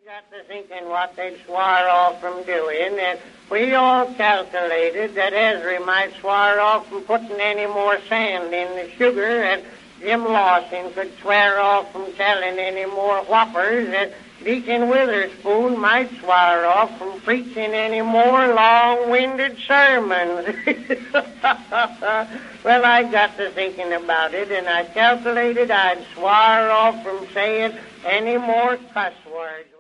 got to thinking what they'd swar off from doing, and we all calculated that Ezra might swar off from putting any more sand in the sugar, and Jim Lawson could swear off from telling any more whoppers, and Deacon Witherspoon might swar off from preaching any more long-winded sermons. Well, I got to thinking about it, and I calculated I'd swar off from saying any more cuss words.